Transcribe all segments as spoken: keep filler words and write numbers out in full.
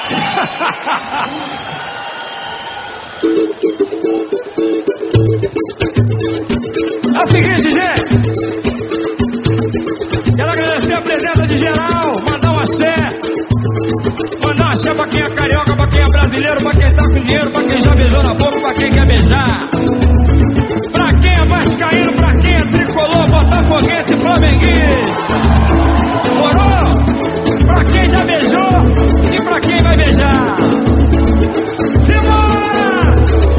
É o seguinte, gente. Quero agradecer a presença de geral. Mandar um axé. Mandar um axé pra quem é carioca, pra quem é brasileiro, pra quem tá com dinheiro, pra quem já beijou na boca, pra quem quer beijar. Pra quem é vascaíno, pra quem é tricolor, botafoguense, flamenguista. Morou? Pra quem já beijou e pra quem vai beijar. Simbora!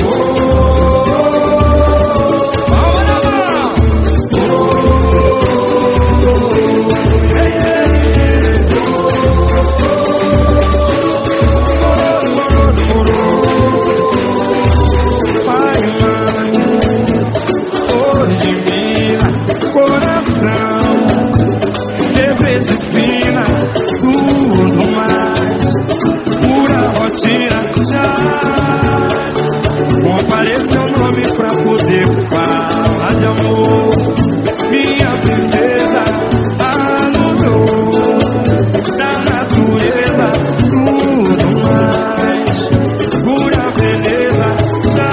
Palma na mão! Ei, ei, pai, mãe, cor de mina, coração, desejo fina, tudo mais, pura rotina, já comparei seu nome pra poder falar de amor, minha princesa, anulou da natureza, tudo mais, pura beleza, já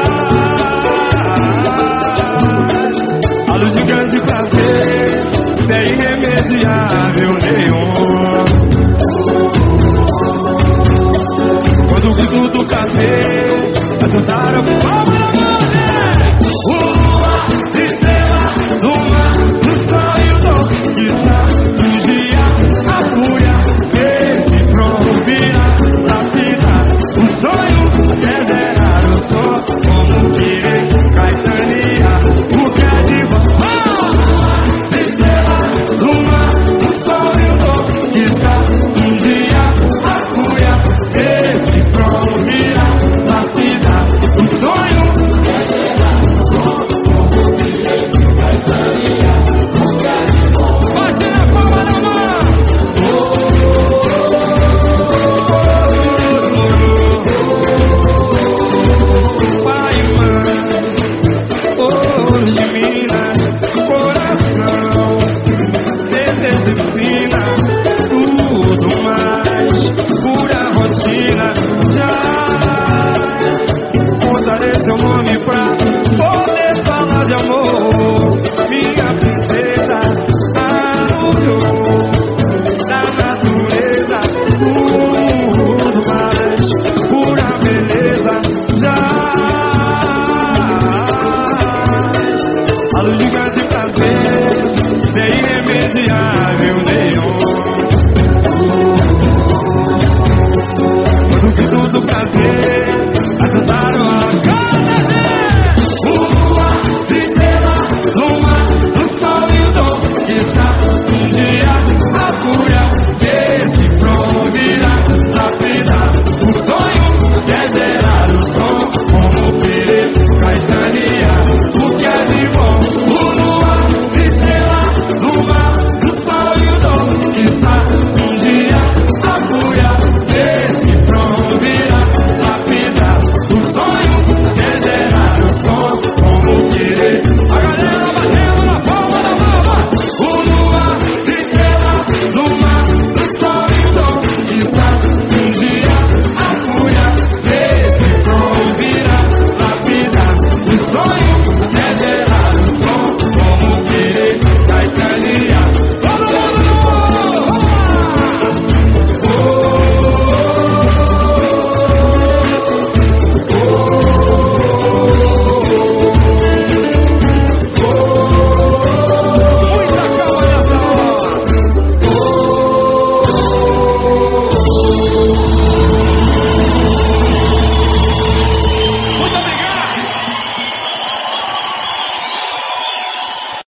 a luz de grande prazer, sem irremediável nenhum. Quando o grito do café assuntaram palma na mão, uma estrela no mar, no sonho do que está um dia a fúria esse pronto vira lapida, um sonho até gerar o som como querer Caetania, o que é de bom. Estrela no mar, no sonho do que está um dia a fúria esse pronto vira lapida, um sonho até gerar o som como querer Caetania, o que é de bom. Bate na palma da mão! Pai e mãe, ouro de Minas, coração, desejo fina, tudo mais, pura rotina, já contarei seu nome pra poder falar de amor, minha princesa, anulou da natureza, tudo mais, pura beleza, já a luz de grande prazer, sem irremediável nenhum. Quando que tudo prazer